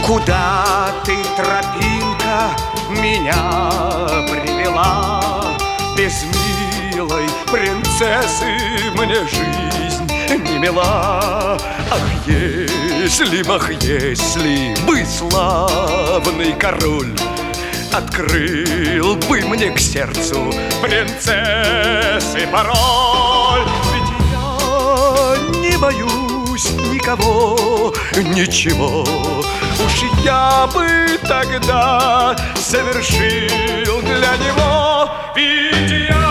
Куда ты, тропинка, меня привела? Без милой принцессы мне жизнь не мила. Ах, если бы славный король открыл бы мне к сердцу принцессы пароль. Ведь я не боюсь никого, ничего. Уж я бы тогда совершил для него. Ведь я